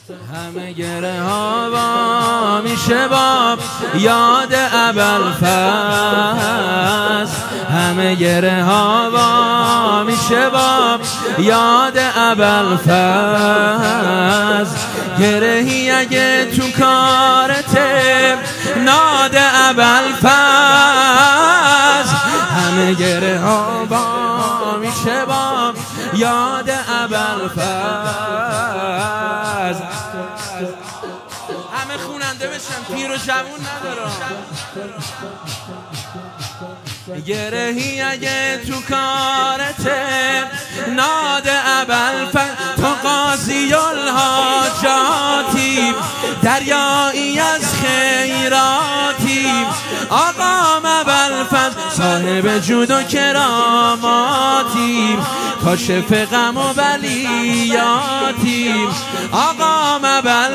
همه گره ها با میشه با یاد ابوالفضل، همه گره ها با میشه با یاد ابوالفضل. گرهی اگه تو کارته ناد ابوالفضل، همه گره ها با میشه با یاد ابوالفضل. همه خوننده بشن، پیر و جوون ندارم. گرهی اگه تو کارته ناد ابوالفضل، تو قاضی الحاجاتی دریایی از خیراتی. آقام ابوالفضل صاحب جود و کراماتی، کاشف غم و بلیاتی. آقام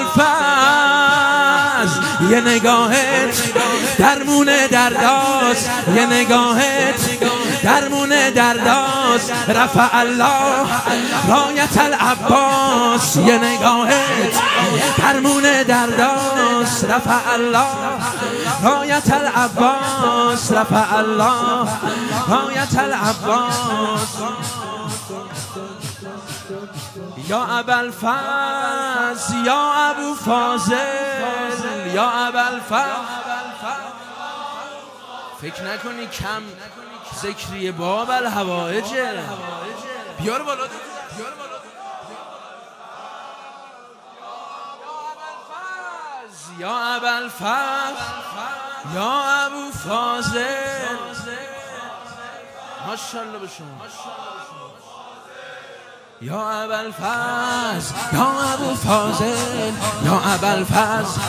ابوالفضل یه نگاهت درمون درداست، یه نگاهت درمون درداست. رفع الله رایت العباس، یه نگاهت درمون درداست. رفع الله رایت العباس، رفع الله رایت العباس. یا ابوالفضل یا ابو فاضل، یا ابوالفضل. فکر نکنی کم ذکری باب الحوائجه. بیار بالا، بیار بالا. یا ابوالفضل یا ابو فاضل، ماشاءالله به شما. یا ابوالفضل یا ابو فاضل، یا ابوالفضل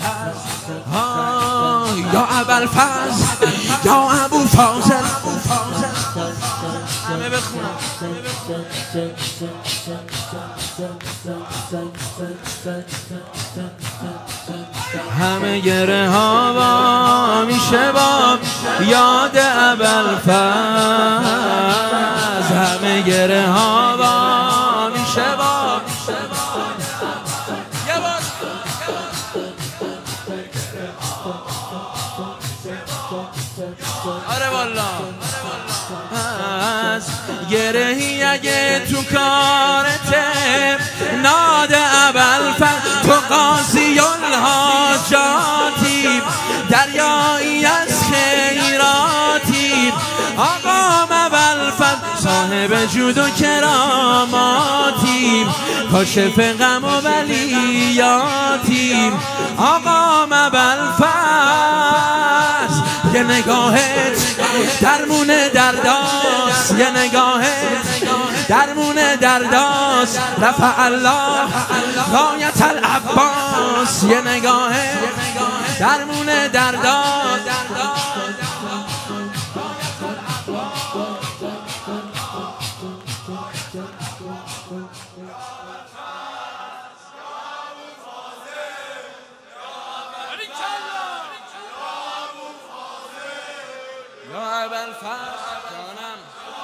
یا ابوالفضل یا ابو فاضل. همه بخونم. همه گره ها با میشه با یاد ابوالفضل، همه گره ها با میشه با. آره والا گرهی اگه تو کارته ناد ابوالفضل، تو قاضی الحاجاتی دریایی از خیراتی. آقام ابوالفضل صاحب جود و کراماتی، کاشف غم و بلیاتی. آقام ابوالفضل یه نگاهت درمون درداست، یه نگاهت درمون درداست. رفع الله رایت العباس، یه نگاهت درمون درداست. یا ابوالفضل جانم،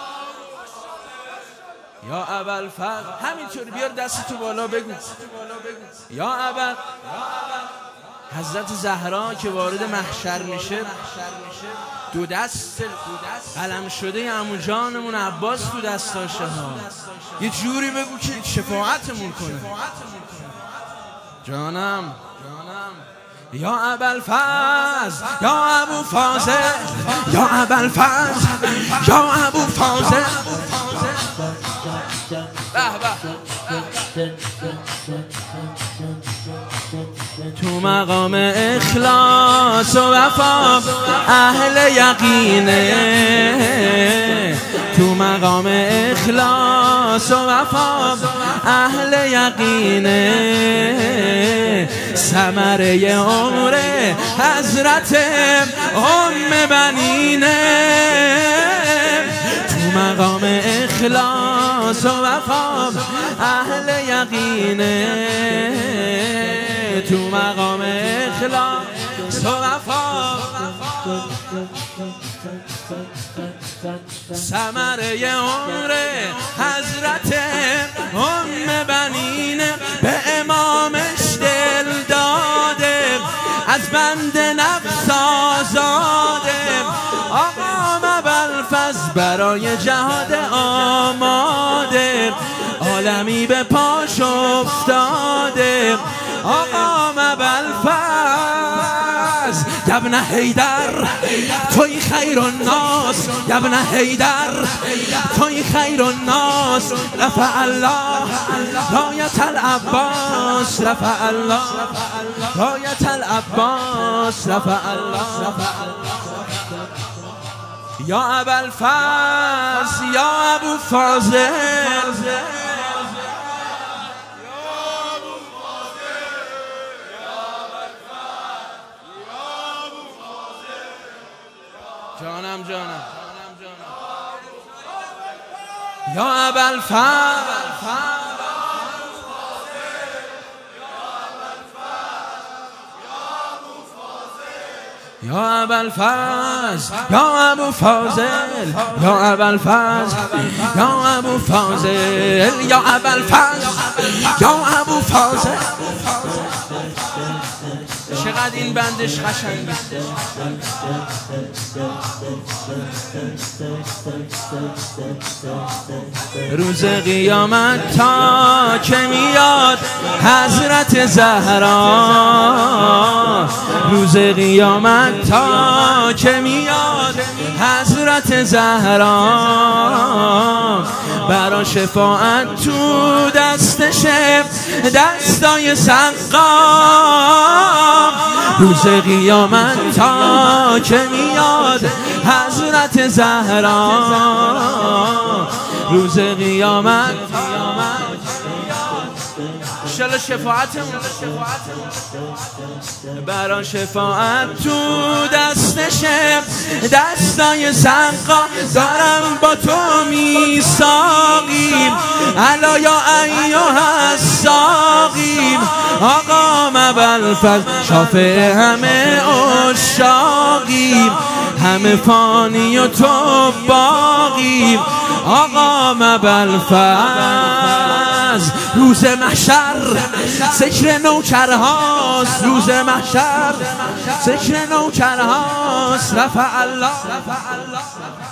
یا ابوالفضل. همینطوری بیار دست تو بالا بگو یا ابوالفضل. حضرت زهرا که وارد محشر میشه، دو دست قلم شده عمو جانمون عباس تو دستاشه ها. یه جوری بگو که شفاعتمون کنه جانم. یا ابوالفضل یا ابو فاضل، یا ابوالفضل یا ابو فاضل. تو مقام اخلاص و وفا اهل یقینه، تو مقام اخلاص و وفا اهل یقینه. ثمره عمر حضرت ام بنینه، تو مقام اخلاص و وفا اهل یقینه، تو مقام اخلاص و وفا. ثمره عمر حضرت ام بنینه، به امام برای جهاد آماده، عالمی به پاش افتاده. آقا ابوالفضل یا ابن حیدر توی خیر الناس، یا ابن حیدر توی خیر الناس. رفع الله رایت العباس، رفع الله رایت العباس، رفع الله. یا ابوالفضل یا ابو فاضل، جانم جانم یا ابوالفضل، یا ابوالفضل یا ابو فاضل، یا ابوالفضل یا ابو فاضل، یا ابوالفضل یا ابو فاضل. چقدر این بندش قشنگه. روز قیامت تا که میاد حضرت زهرا، روز قیامت تا که میاد حضرت زهرا، برا شفاعت تو دستشه دستای سقا. روز قیامت تا که میاد حضرت زهرا، روز قیامت انشالله شفاعتمون برا شفاعت تو دستشه دستای سقا. دارم با تو میثاقیم الا یا ایها الساقیم. آقا ابوالفضل شافع همه عشاقیم، همه فانی و تو باقیم. آقا ابوالفضل روز محشر ذکر نوکرهاست، روز محشر ذکر نوکرهاست. رفع الله